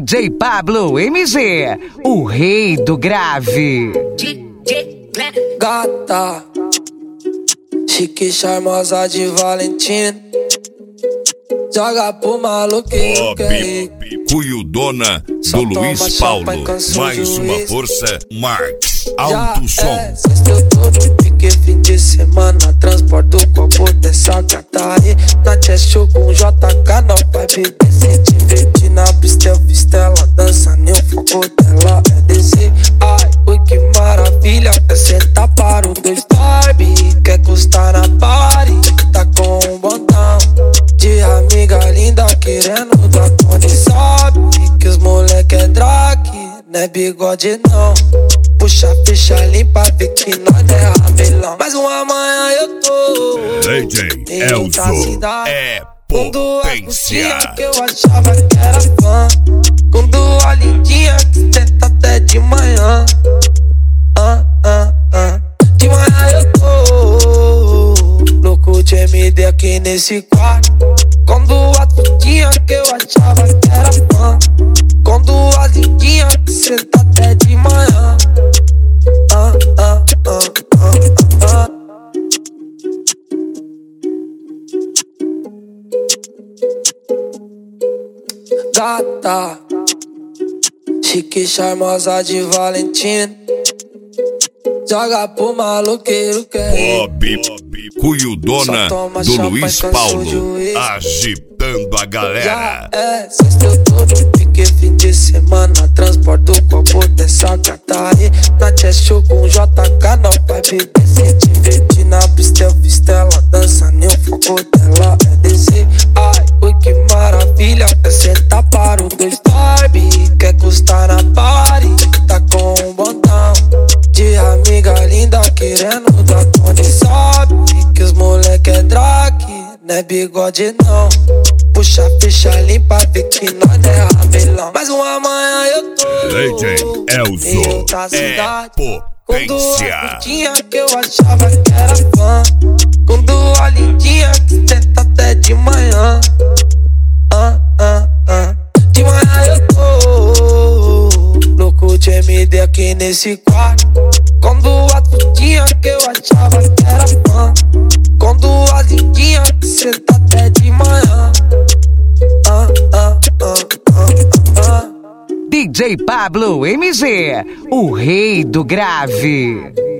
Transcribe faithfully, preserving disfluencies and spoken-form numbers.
D J Pablo M G, o rei do grave. Gata, chique, charmosa de Valentina, joga pro maluquinho que é rico. Cuiudona do Luiz Paulo, mais uma força, Marx, alto som. É, sexta eu tô de pique, fim de semana, transporto o copo dessa gata aí. Na chest com J K, não vai beber, se divertir na pista, eu fiz tela, dança, nem o foco dela é descer. Ai, ui, que maravilha, quer sentar para o dois Barbie, quer custar na party, tá com um botão de amiga linda querendo dar conta. Sabe que os moleque é drag, não é bigode não. Puxa a ficha limpa, vê que nós é ramelão. Mais uma manhã eu tô D J Elzo é potência. Que eu achava que era fã, com duas lindinha que tenta até de manhã. Ah, ah, ah. De manhã eu tô louco de M D aqui nesse quarto, com duas tudinha que eu achava que era fã, com duas lindinha que senta até de manhã. Ah, ah, ah, ah, ah. Gata, chique, charmosa de Valentina, joga pro maluqueiro que é rico. Bob, Cuiudona do Luiz Paulo, agitando a galera. Já é, sexta eu tô de pique, fim de semana, transporto o copo dessa gata aí. Na chest com J K, não vai beber, se divertir na pista, eu fiz tela, dança, nem o foco dela é descer. Ai, ui, que maravilha, quer sentar para o dois Barbie, quer custar na party, tá com um botão de amiga linda querendo dar conta. Sabe que os moleque é drag, não é bigode não. Puxa a ficha limpa, vê que nós é ramelão. Mais uma manhã eu tô D J Elzo é potência. Que eu achava que era fã, com duas lindinha que tenta até de manhã. Ah, ah, ah. De manhã eu tô louco de M D aqui nesse quarto, com duas tudinha que eu achava que era fã, com duas lindinha que senta até de manhã. Ah, ah, ah, ah, ah. D J Pablo M G, o rei do grave.